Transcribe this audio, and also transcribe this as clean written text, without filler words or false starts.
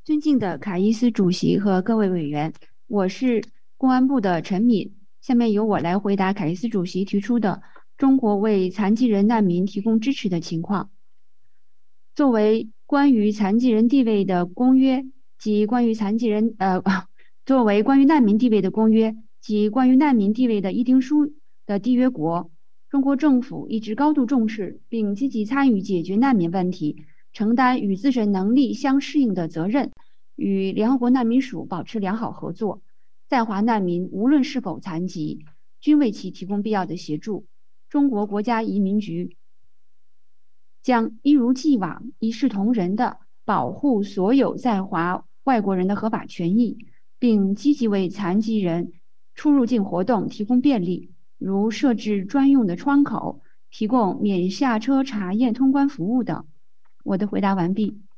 尊敬的卡伊斯主席和各位委员，我是公安部的陈敏，下面由我来回答卡伊斯主席提出的中国为残疾人难民提供支持的情况。作为关于残疾人地位的公约及关于残疾人作为关于难民地位的公约及关于难民地位的议定书的缔约国，中国政府一直高度重视并积极参与解决难民问题，承担与自身能力相适应的责任，与联合国难民署保持良好合作。在华难民无论是否残疾，均为其提供必要的协助。中国国家移民局将一如既往一视同仁地保护所有在华外国人的合法权益，并积极为残疾人出入境活动提供便利，如设置专用的窗口、提供免下车查验通关服务等。我的回答完毕。